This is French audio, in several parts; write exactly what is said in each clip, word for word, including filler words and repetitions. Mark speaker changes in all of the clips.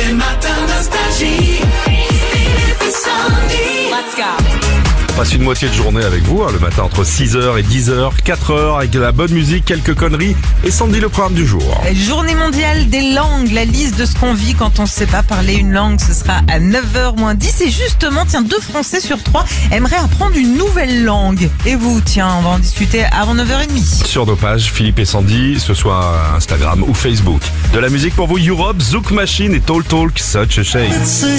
Speaker 1: Les matins nostalgie. Philippe et Sandy. Let's go.
Speaker 2: On passe une moitié de journée avec vous, hein, le matin entre six heures et dix heures, quatre heures, avec de la bonne musique, quelques conneries, et Sandy le programme du jour.
Speaker 3: Journée mondiale des langues, la liste de ce qu'on vit quand on ne sait pas parler une langue, ce sera à neuf heures moins dix. Et justement, tiens, deux Français sur trois aimeraient apprendre une nouvelle langue. Et vous, tiens, on va en discuter avant neuf heures trente.
Speaker 2: Sur nos pages, Philippe et Sandy, ce soit Instagram ou Facebook. De la musique pour vous, Europe, Zouk Machine et Talk Talk, Such a Shame.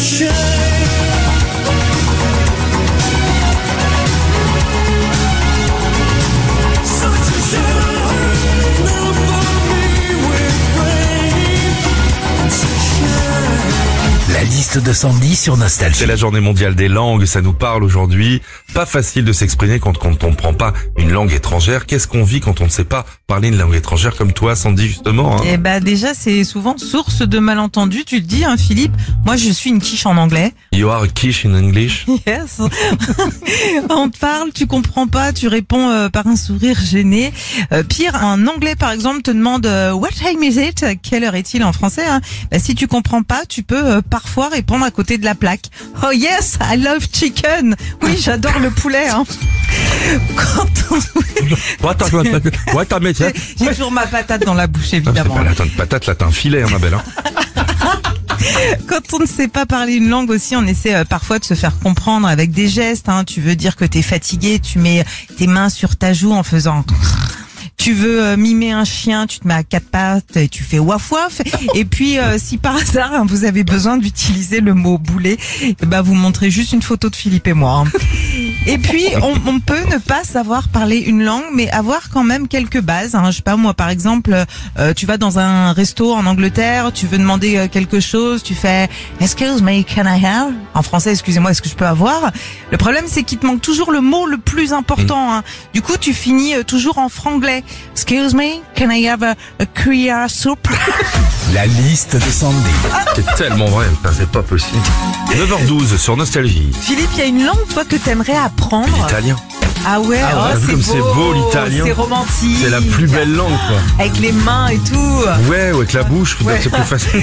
Speaker 4: La liste de Sandy sur Nostalgie.
Speaker 2: C'est la journée mondiale des langues, ça nous parle aujourd'hui. Pas facile de s'exprimer quand, quand on ne comprend pas une langue étrangère. Qu'est-ce qu'on vit quand on ne sait pas parler une langue étrangère comme toi, Sandy, justement, hein?
Speaker 3: Eh bah déjà, c'est souvent source de malentendus. Tu te dis, hein, Philippe, moi je suis une quiche en anglais.
Speaker 2: You are a quiche in English?
Speaker 3: Yes. On te parle, tu comprends pas, tu réponds euh, par un sourire gêné. Euh, pire, un anglais par exemple te demande euh, What time is it? Quelle heure est-il en français, hein? Bah, si tu comprends pas, tu peux euh, parfois répondre à côté de la plaque. Oh yes, I love chicken. Oui, j'adore le poulet. Hein. Quand on...
Speaker 2: Ouais, t'as, ouais, t'as, mais,
Speaker 3: J'ai j'ai toujours ma patate dans la bouche,
Speaker 2: c'est
Speaker 3: évidemment.
Speaker 2: pas là, t'as une patate, là, t'as un filet, hein, ma belle, hein.
Speaker 3: Quand on ne sait pas parler une langue aussi, on essaie euh, parfois de se faire comprendre avec des gestes. Hein. Tu veux dire que t'es fatigué, tu mets tes mains sur ta joue en faisant... Tu veux euh, mimer un chien, tu te mets à quatre pattes et tu fais waf waf. Et puis, euh, si par hasard, hein, vous avez besoin d'utiliser le mot boulet, eh ben, vous montrez juste une photo de Philippe et moi. Hein. Et puis, on, on peut ne pas savoir parler une langue, mais avoir quand même quelques bases. Hein. Je sais pas, moi, par exemple, euh, tu vas dans un resto en Angleterre, tu veux demander euh, quelque chose, tu fais « Excuse me, can I have ?» En français, excusez-moi, est-ce que je peux avoir? Le problème, c'est qu'il te manque toujours le mot le plus important. Hein. Du coup, tu finis euh, toujours en franglais. Excuse me, can I have a, a Korea soup?
Speaker 4: La liste de Sandy.
Speaker 2: C'est tellement vrai, putain, c'est pas possible. neuf heures douze sur Nostalgie.
Speaker 3: Philippe, il y a une langue, toi, que t'aimerais apprendre?
Speaker 2: L'italien.
Speaker 3: Ah ouais,
Speaker 2: Ah,
Speaker 3: oh,
Speaker 2: t'as vu
Speaker 3: c'est
Speaker 2: comme
Speaker 3: beau,
Speaker 2: c'est beau, l'italien.
Speaker 3: C'est romantique.
Speaker 2: C'est la plus belle langue, quoi.
Speaker 3: Avec les mains et tout.
Speaker 2: Ouais, ou avec la bouche,
Speaker 3: Ouais.
Speaker 2: c'est plus facile.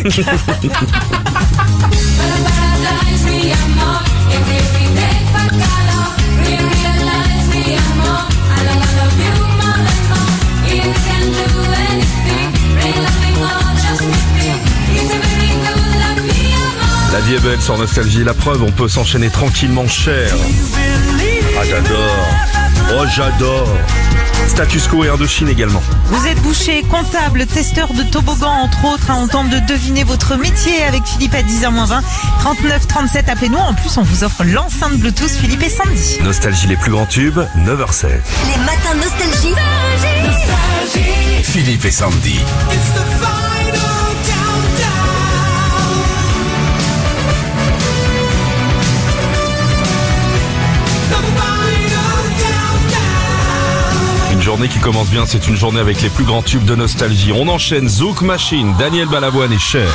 Speaker 2: La vie est belle sur Nostalgie, la preuve, on peut s'enchaîner tranquillement cher. Ah, j'adore. Oh, j'adore. Status Quo et Indochine également.
Speaker 3: Vous êtes boucher, comptable, testeur de toboggan, entre autres. Hein, on tente de deviner votre métier avec Philippe à dix heures moins vingt. trente-neuf trente-sept, appelez-nous. En plus, on vous offre l'enceinte Bluetooth Philippe et Sandy.
Speaker 2: Nostalgie, les plus grands tubes, neuf heures sept.
Speaker 5: Les matins nostalgie.
Speaker 1: Nostalgie.
Speaker 4: Philippe et Sandy.
Speaker 1: It's the final countdown. The final countdown.
Speaker 2: Une journée qui commence bien, c'est une journée avec les plus grands tubes de Nostalgie. On enchaîne Zouk Machine, Daniel Balavoine et Cher.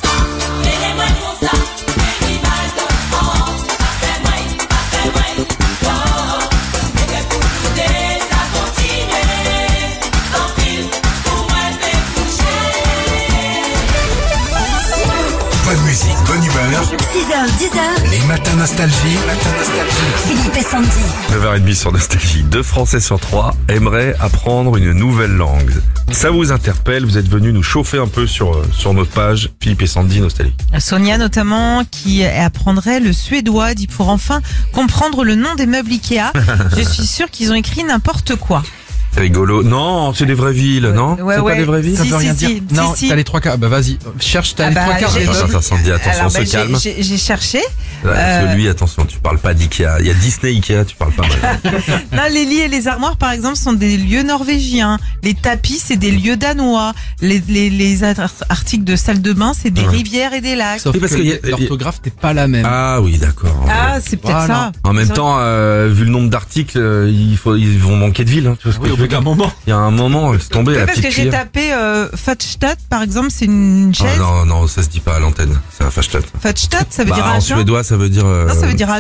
Speaker 4: Bonne musique, bonne humeur.
Speaker 5: six heures, dix heures.
Speaker 4: Les matins Nostalgie. Matins Nostalgie.
Speaker 5: Philippe et Sandy.
Speaker 2: neuf heures trente sur Nostalgie. Deux Français sur trois aimeraient apprendre une nouvelle langue. Ça vous interpelle, vous êtes venus nous chauffer un peu sur, sur notre page Philippe et Sandy Nostalgie.
Speaker 3: Sonia notamment qui apprendrait le suédois, dit pour enfin comprendre le nom des meubles Ikea. Je suis sûre qu'ils ont écrit n'importe quoi.
Speaker 2: C'est rigolo. Non, c'est des vraies villes, non?
Speaker 3: Ouais,
Speaker 2: C'est
Speaker 3: ouais.
Speaker 2: pas des vraies villes?
Speaker 3: Si,
Speaker 6: Ça veut rien
Speaker 3: si,
Speaker 6: dire.
Speaker 3: si,
Speaker 6: Non,
Speaker 3: si, si.
Speaker 6: t'as les trois quarts. Bah vas-y, cherche, t'as
Speaker 3: Ah
Speaker 6: les
Speaker 3: bah,
Speaker 6: trois quarts
Speaker 3: j'ai-
Speaker 6: des
Speaker 3: j'ai-
Speaker 2: Attends,
Speaker 6: meubles.
Speaker 2: attends, Sandy, attention,
Speaker 3: Alors,
Speaker 2: on se
Speaker 3: bah, j'ai-
Speaker 2: calme.
Speaker 3: j'ai j'ai cherché.
Speaker 2: Ouais,
Speaker 3: Euh,
Speaker 2: Celui, attention, tu parles pas d'Ikea. Il y a Disney Ikea, tu parles pas mal.
Speaker 3: Non, les lits et les armoires, par exemple, sont des lieux norvégiens. Les tapis, c'est des lieux danois. Les, les, les ar- articles de salle de bain, c'est des
Speaker 2: Ouais.
Speaker 3: rivières et des lacs.
Speaker 6: Sauf
Speaker 2: Oui, parce
Speaker 6: que
Speaker 2: qu'il y a-
Speaker 6: l'orthographe n'est pas la même.
Speaker 2: Ah oui, d'accord.
Speaker 3: Ah, c'est peut-être
Speaker 6: Voilà.
Speaker 3: ça.
Speaker 2: En même temps, euh, vu le nombre d'articles, euh, il faut, ils vont manquer de villes. Hein, tu vois ce que
Speaker 6: Oui,
Speaker 2: je
Speaker 6: au
Speaker 2: veux
Speaker 6: bout d'un
Speaker 2: dire.
Speaker 6: moment.
Speaker 2: Il y a un moment, c'est tombé
Speaker 3: Oui,
Speaker 2: la
Speaker 3: parce
Speaker 2: petite
Speaker 3: que j'ai
Speaker 2: cuillère.
Speaker 3: tapé euh, Fatstadt, par exemple, c'est une
Speaker 2: Ah,
Speaker 3: chaise.
Speaker 2: non, non, ça se dit pas à l'antenne. C'est un Fatstadt.
Speaker 3: Fatstadt, ça veut
Speaker 2: Bah,
Speaker 3: dire
Speaker 2: en
Speaker 3: Agen.
Speaker 2: suédois, ça veut dire. euh,
Speaker 3: Non, ça veut dire Agen.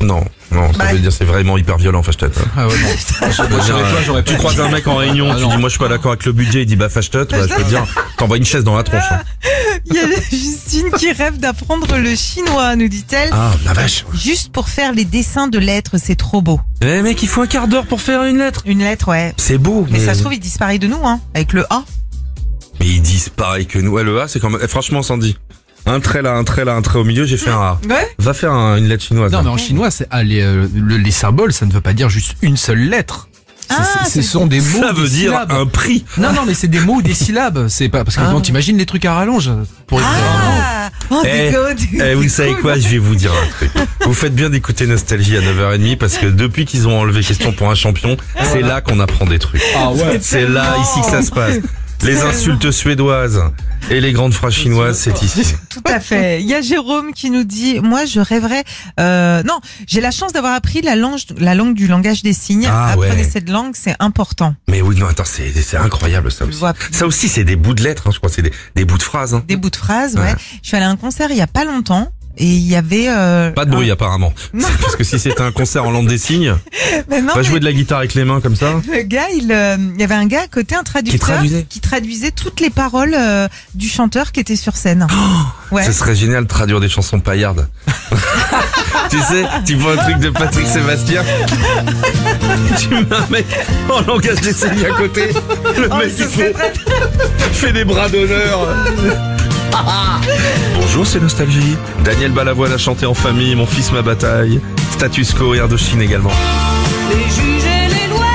Speaker 2: Non, non, ça
Speaker 3: Bah.
Speaker 2: veut dire c'est vraiment hyper violent, Fashtet.
Speaker 6: Ah ouais, non. Moi, je serais toi, j'aurais
Speaker 2: Tu
Speaker 6: pas
Speaker 2: croises
Speaker 6: dit.
Speaker 2: un mec en réunion,
Speaker 6: Ah
Speaker 2: tu
Speaker 6: non.
Speaker 2: dis moi je suis pas d'accord avec le budget, il dit bah Fashtet, bah je peux te dire, t'envoies une chaise dans la tronche. hein.
Speaker 3: Il y a Justine qui rêve d'apprendre le chinois, nous dit-elle.
Speaker 2: Ah, la vache.
Speaker 3: Juste pour faire les dessins de lettres, c'est trop beau.
Speaker 2: Eh mec, il faut un quart d'heure pour faire une lettre.
Speaker 3: Une lettre, ouais.
Speaker 2: C'est beau.
Speaker 3: Mais ça se trouve, il disparaît de nous, hein, avec le A.
Speaker 2: Mais ils disent pareil que nous. Ouais, le A, c'est comme, eh, franchement, Sandy. Un trait là, un trait là, un trait au milieu, j'ai fait un A.
Speaker 3: Ouais.
Speaker 2: Va faire un- une lettre chinoise.
Speaker 6: Non,
Speaker 2: là.
Speaker 6: mais en chinois, c'est ah, les, euh, le- les symboles, ça ne veut pas dire juste une seule lettre. C'est-
Speaker 3: Ah,
Speaker 6: c'est- ce
Speaker 3: c'est-
Speaker 6: sont des mots.
Speaker 2: Ça
Speaker 6: des
Speaker 2: veut dire
Speaker 6: syllabes.
Speaker 2: un prix.
Speaker 6: Non, non, mais c'est des mots ou des syllabes. C'est pas parce que
Speaker 3: Ah.
Speaker 6: quand t'imagines les trucs à rallonge pour écrire un mot.
Speaker 3: Ah, oh,
Speaker 2: Eh,
Speaker 3: c'est good.
Speaker 2: Eh, vous
Speaker 3: C'est
Speaker 2: savez
Speaker 3: cool.
Speaker 2: quoi, je vais vous dire un truc. Vous faites bien d'écouter Nostalgie à neuf heures trente parce que depuis qu'ils ont enlevé Question pour un champion, c'est là qu'on apprend des trucs.
Speaker 6: Ah ouais.
Speaker 2: C'est là, ici que ça se passe. Les insultes suédoises et les grandes phrases chinoises, c'est ici.
Speaker 3: Tout à fait. Il y a Jérôme qui nous dit, moi, je rêverais, euh, non, j'ai la chance d'avoir appris la langue, la langue du langage des signes.
Speaker 2: Ah,
Speaker 3: Apprenez
Speaker 2: ouais.
Speaker 3: cette langue, c'est important.
Speaker 2: Mais oui, non, attends, c'est, c'est incroyable ça
Speaker 3: Je
Speaker 2: aussi.
Speaker 3: vois
Speaker 2: Ça aussi, c'est des bouts de lettres, hein, je crois, c'est des, des bouts de phrases. Hein.
Speaker 3: des bouts de phrases, ouais.
Speaker 2: Ouais.
Speaker 3: Je suis allée à un concert il y a pas longtemps. Et il y avait... Euh,
Speaker 2: Pas de bruit
Speaker 3: un-
Speaker 2: apparemment.
Speaker 3: Non.
Speaker 2: C'est parce que si c'était un concert en langue des signes,
Speaker 3: Mais non,
Speaker 2: va
Speaker 3: mais
Speaker 2: jouer de la guitare avec les mains comme ça.
Speaker 3: le gars, il, euh, il y avait un gars à côté, un traducteur,
Speaker 2: traduisait
Speaker 3: qui traduisait toutes les paroles euh, du chanteur qui était sur scène. Ouais.
Speaker 2: Ce serait génial de traduire des chansons paillardes. Tu sais, tu vois un truc de Patrick Sébastien, tu mets un mec en langage des signes à côté, le
Speaker 3: Oh,
Speaker 2: mec
Speaker 3: ce
Speaker 2: il
Speaker 3: serait
Speaker 2: fait, fait des bras d'honneur. Bonjour, c'est Nostalgie. Daniel Balavoine a chanté en famille, Mon fils, ma bataille. Status Quo et Indochine également.
Speaker 1: Les juges et les lois,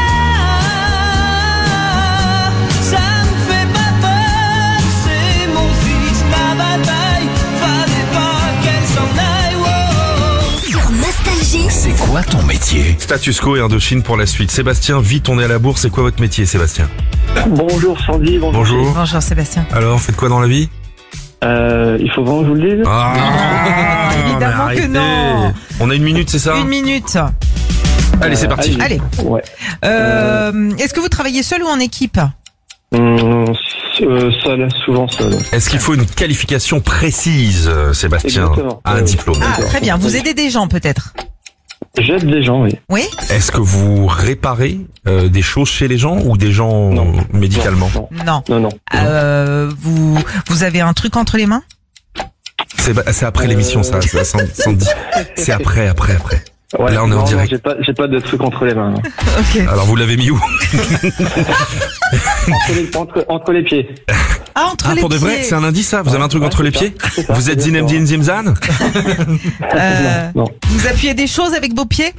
Speaker 1: ça me fait pas peur. C'est mon fils, ma bataille. Fallait pas qu'elle s'en aille. Oh.
Speaker 5: Sur Nostalgie.
Speaker 4: C'est quoi ton métier?
Speaker 2: Status Quo et Indochine pour la suite. Sébastien, vite, on est à la bourse. C'est quoi votre métier, Sébastien?
Speaker 7: Bonjour Sandy, bonjour.
Speaker 2: Bonjour.
Speaker 3: Bonjour Sébastien.
Speaker 2: Alors, faites quoi dans la vie?
Speaker 7: Euh, il faut vraiment que je vous le dise.
Speaker 2: Ah,
Speaker 3: Ah, évidemment
Speaker 2: mais
Speaker 3: que
Speaker 2: arrêtez.
Speaker 3: non.
Speaker 2: On a une minute, c'est ça?
Speaker 3: Une minute.
Speaker 2: Allez, c'est parti.
Speaker 3: Allez.
Speaker 7: Ouais.
Speaker 3: Euh, Est-ce que vous travaillez seul ou en équipe?
Speaker 7: Hum, euh, seul, souvent seul.
Speaker 2: Est-ce qu'il faut une qualification précise, euh, Sébastien,
Speaker 7: Exactement.
Speaker 2: à un
Speaker 7: Euh,
Speaker 2: diplôme?
Speaker 3: Ah, très bien. Vous aidez des gens peut-être?
Speaker 7: J'aide des gens, oui.
Speaker 3: Oui.
Speaker 2: Est-ce que vous réparez euh, des choses chez les gens ou des gens
Speaker 7: Non.
Speaker 2: médicalement?
Speaker 7: Non,
Speaker 3: Non.
Speaker 7: non, non.
Speaker 3: Euh, vous vous avez un truc entre les mains?
Speaker 2: C'est c'est après l'émission, ça, ça sans, sans dire. C'est après, après, après.
Speaker 7: Ouais,
Speaker 2: Là, on est en
Speaker 7: non,
Speaker 2: direct.
Speaker 7: non, J'ai pas, j'ai pas de truc entre les mains. non.
Speaker 3: Ok.
Speaker 2: Alors, vous l'avez mis où?
Speaker 7: Entre les, entre, entre les pieds.
Speaker 3: Ah, entre
Speaker 2: Ah,
Speaker 3: les
Speaker 2: pour de vrai,
Speaker 3: pieds.
Speaker 2: c'est un indice, ça? Vous avez un truc
Speaker 7: Ouais,
Speaker 2: entre les
Speaker 7: c'est ça,
Speaker 2: pieds?
Speaker 7: c'est ça,
Speaker 2: Vous êtes
Speaker 7: exactement.
Speaker 2: Zinedine Zimzan?
Speaker 3: Euh,
Speaker 7: Non.
Speaker 3: Vous appuyez des choses avec vos pieds?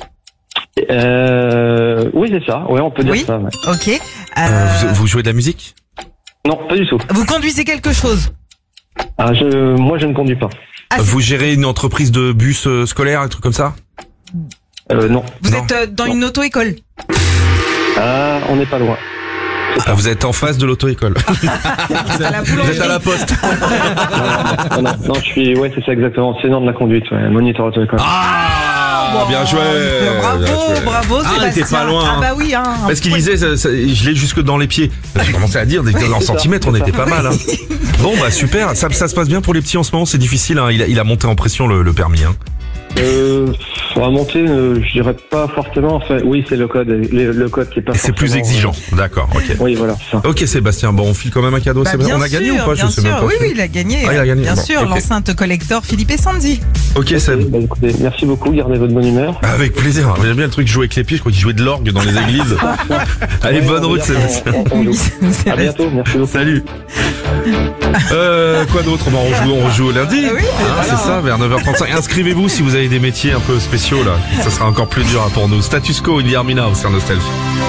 Speaker 7: Euh, oui, c'est ça. Ouais, on peut dire
Speaker 3: Oui.
Speaker 7: ça. Ouais.
Speaker 3: Ok.
Speaker 2: Euh,
Speaker 3: Euh,
Speaker 2: vous, vous jouez de la musique?
Speaker 7: Non, pas du tout.
Speaker 3: vous conduisez quelque chose?
Speaker 7: Ah, je, moi, je ne conduis pas.
Speaker 3: Ah, c'est-
Speaker 2: Vous gérez une entreprise de bus euh, scolaire, un truc comme ça?
Speaker 7: Euh, non.
Speaker 3: Vous
Speaker 2: non.
Speaker 3: êtes euh, dans une auto-école?
Speaker 7: Ah, on n'est pas loin.
Speaker 2: Ah, vous êtes en face de l'auto-école.
Speaker 3: À la
Speaker 2: Vous
Speaker 3: boulangerie.
Speaker 2: êtes à la poste.
Speaker 7: Non, non, non, je suis, ouais, c'est ça exactement. C'est énorme de la conduite, ouais. Moniteur auto-école.
Speaker 2: Ah, bien joué.
Speaker 3: Euh, Bravo,
Speaker 2: bien joué.
Speaker 3: bravo,
Speaker 2: Ah,
Speaker 3: Sébastien.
Speaker 2: t'es pas loin.
Speaker 3: Ah
Speaker 2: hein.
Speaker 3: bah oui, hein.
Speaker 2: Parce qu'il disait, ça- ça- je l'ai jusque dans les pieds. J'ai commencé à dire, des- en
Speaker 7: c'est ça,
Speaker 2: centimètres, on
Speaker 7: c'est
Speaker 2: était
Speaker 7: ça.
Speaker 2: pas mal. Hein. Bon, bah super. Ça, ça se passe bien pour les petits en ce moment. C'est difficile. Hein. Il, a, il a monté en pression le, le permis. Hein.
Speaker 7: Euh, à monter, euh, je dirais pas forcément. Enfin, oui, c'est le code, le, le code qui est pas.
Speaker 2: C'est plus
Speaker 7: forcément,
Speaker 2: exigeant. D'accord. Ok.
Speaker 7: euh, Oui, voilà, c'est ça.
Speaker 2: Ok, Sébastien. Bon, on file quand même un cadeau.
Speaker 3: Bah,
Speaker 2: Sébastien.
Speaker 3: bien
Speaker 2: on a gagné
Speaker 3: sûr,
Speaker 2: ou pas?
Speaker 3: bien
Speaker 2: Je sais
Speaker 3: sûr.
Speaker 2: même pas.
Speaker 3: Oui, oui, il a gagné.
Speaker 2: Ah, il a gagné.
Speaker 3: Bien
Speaker 2: Bon,
Speaker 3: sûr,
Speaker 2: ok.
Speaker 3: l'enceinte collector Philippe et Sandy.
Speaker 2: Ok, Seb.
Speaker 7: Bah, écoutez, merci beaucoup, gardez votre bonne humeur.
Speaker 2: Avec plaisir. J'aime bien le truc jouer avec les pieds. Je crois qu'il jouait de l'orgue dans les églises. Allez,
Speaker 7: Ouais,
Speaker 2: bonne
Speaker 7: on
Speaker 2: route,
Speaker 7: va dire
Speaker 2: Sébastien.
Speaker 7: qu'on- on- on joue. À bientôt, merci beaucoup.
Speaker 2: Salut. Euh, quoi d'autre? Bon, on joue, on joue au lundi.
Speaker 3: Ah oui,
Speaker 2: Hein, c'est ça, vers neuf heures trente-cinq. Inscrivez-vous si vous avez des métiers un peu spéciaux là. Ça sera encore plus dur hein, pour nous. Status Quo, Indie Army Now sur Nostalgie.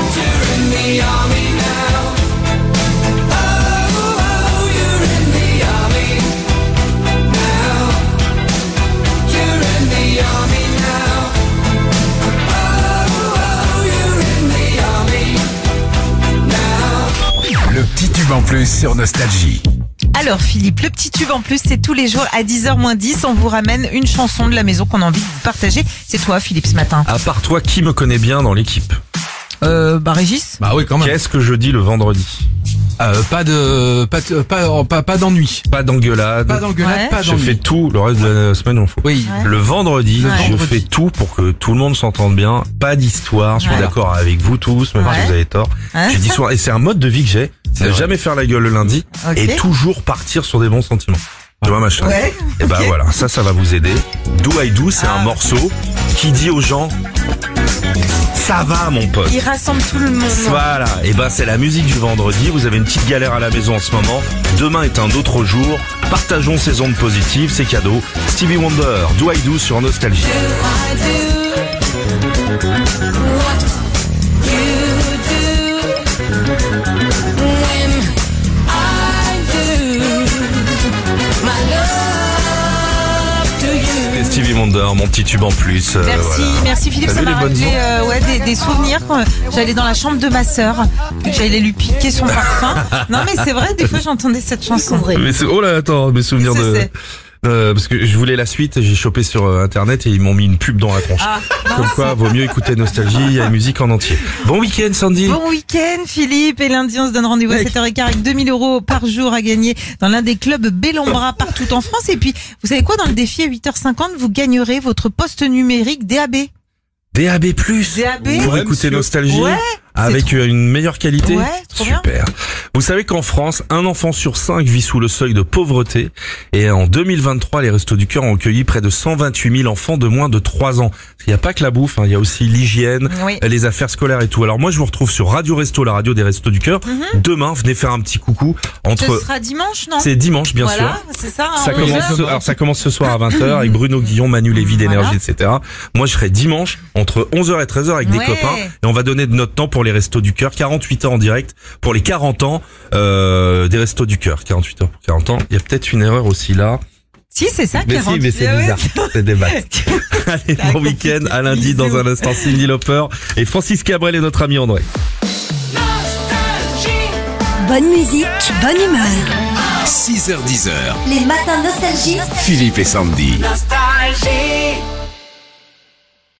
Speaker 4: Le petit tube en plus sur Nostalgie.
Speaker 3: Alors Philippe, le petit tube en plus, c'est tous les jours à dix heures moins dix. On vous ramène une chanson de la maison qu'on a envie de vous partager. C'est toi Philippe ce matin.
Speaker 2: À part toi, qui me connaît bien dans l'équipe?
Speaker 3: Euh, bah Régis.
Speaker 6: Bah oui, quand même.
Speaker 2: Qu'est-ce que je dis le vendredi?
Speaker 6: Euh, pas de, pas, de- pas, pas, pas d'ennui.
Speaker 2: Pas d'engueulade.
Speaker 6: Pas d'engueulade,
Speaker 3: Ouais.
Speaker 6: pas
Speaker 2: Je
Speaker 6: d'ennui.
Speaker 2: fais tout, le reste de la semaine, on fout.
Speaker 6: Oui.
Speaker 3: Ouais.
Speaker 2: Le vendredi,
Speaker 3: Ouais.
Speaker 2: je
Speaker 6: Vendredi.
Speaker 2: fais tout pour que tout le monde s'entende bien. Pas d'histoire, je suis
Speaker 3: Ouais.
Speaker 2: d'accord avec vous tous, même
Speaker 3: Ouais.
Speaker 2: si vous avez tort.
Speaker 3: Hein
Speaker 2: J'ai d'histoire, et c'est un mode de vie que j'ai.
Speaker 6: C'est
Speaker 2: Ne
Speaker 6: vrai.
Speaker 2: jamais faire la gueule le lundi
Speaker 3: Ok.
Speaker 2: et toujours partir sur des bons sentiments. Tu vois, machin.
Speaker 3: Ouais.
Speaker 2: Et bah
Speaker 3: Ok.
Speaker 2: voilà, ça, ça va vous aider. Do I Do, c'est
Speaker 3: Ah.
Speaker 2: un morceau qui dit aux gens, ça va mon pote.
Speaker 3: Il rassemble tout le monde.
Speaker 2: Voilà, et ben c'est la musique du vendredi, vous avez une petite galère à la maison en ce moment, demain est un autre jour, partageons ces ondes positives, c'est cadeau. Stevie Wonder, Do I Do sur Nostalgie. Et Stevie Wonder, mon petit tube en plus. euh,
Speaker 3: Merci,
Speaker 2: voilà.
Speaker 3: merci Philippe,
Speaker 2: T'as
Speaker 3: ça
Speaker 2: vu
Speaker 3: m'a
Speaker 2: les bonnes
Speaker 3: rappelé
Speaker 2: ondes
Speaker 3: euh, ouais, des, des souvenirs quand j'allais dans la chambre de ma sœur, que j'allais lui piquer son parfum. Non mais c'est vrai, des fois j'entendais cette chanson.
Speaker 2: Mais c'est, oh là, attends, mes souvenirs
Speaker 3: Qu'est-ce que
Speaker 2: de...
Speaker 3: c'est
Speaker 2: Euh, parce que je voulais la suite, j'ai chopé sur euh, internet et ils m'ont mis une pub dans la tronche.
Speaker 3: Ah,
Speaker 2: Comme quoi, vaut mieux écouter Nostalgie, il y a la musique en entier. Bon week-end Sandy.
Speaker 3: Bon week-end Philippe, et lundi on se donne rendez-vous à
Speaker 2: Mec.
Speaker 3: sept heures quinze avec deux mille euros par jour à gagner dans l'un des clubs Bellombra partout en France. Et puis, vous savez quoi, dans le défi à huit heures cinquante, vous gagnerez votre poste numérique D A B.
Speaker 2: D A B plus,
Speaker 3: D A B
Speaker 2: pour
Speaker 6: Ouais,
Speaker 2: écouter
Speaker 6: monsieur.
Speaker 2: Nostalgie
Speaker 3: Ouais,
Speaker 2: avec
Speaker 3: c'est
Speaker 2: une meilleure qualité.
Speaker 3: Ouais, trop bien.
Speaker 2: Super. Vous savez qu'en France, un enfant sur cinq vit sous le seuil de pauvreté. Et en deux mille vingt-trois, les Restos du Cœur ont accueilli près de cent vingt-huit mille enfants de moins de trois ans. Il n'y a pas que la bouffe, hein, il y a aussi l'hygiène,
Speaker 3: Oui.
Speaker 2: les affaires scolaires et tout. Alors moi, je vous retrouve sur Radio Resto, la radio des Restos du Cœur. Demain, venez faire un petit coucou
Speaker 3: Ce
Speaker 2: entre...
Speaker 3: sera dimanche, non?
Speaker 2: C'est dimanche, bien sûr.
Speaker 3: Voilà, c'est ça.
Speaker 2: Ça
Speaker 3: hein,
Speaker 2: commence,
Speaker 3: onze
Speaker 2: ce,
Speaker 3: heures.
Speaker 2: alors ça commence ce soir à vingt heures avec Bruno Guillon, Manu Lévy d'énergie,
Speaker 3: Voilà.
Speaker 2: et cetera. Moi, je serai dimanche entre onze heures et treize heures avec des
Speaker 3: Ouais.
Speaker 2: copains et on va donner de notre temps pour les Restos du Cœur. quarante-huit heures en direct pour les quarante ans euh, des Restos du Cœur. quarante-huit heures pour quarante ans. Il y a peut-être une erreur aussi là.
Speaker 3: Si, c'est ça,
Speaker 2: Mais si,
Speaker 3: quarante.
Speaker 2: mais c'est
Speaker 3: Ah ouais.
Speaker 2: bizarre. C'est des maths. Allez,
Speaker 3: Ah,
Speaker 2: bon week-end.
Speaker 3: compliqué.
Speaker 2: À lundi dans un instant. Cyndi Lauper et Francis Cabrel et notre ami André.
Speaker 5: Bonne musique, bonne humeur.
Speaker 4: six heures dix heures.
Speaker 5: Les matins nostalgie.
Speaker 4: Philippe et Sandy.
Speaker 1: Nostalgie.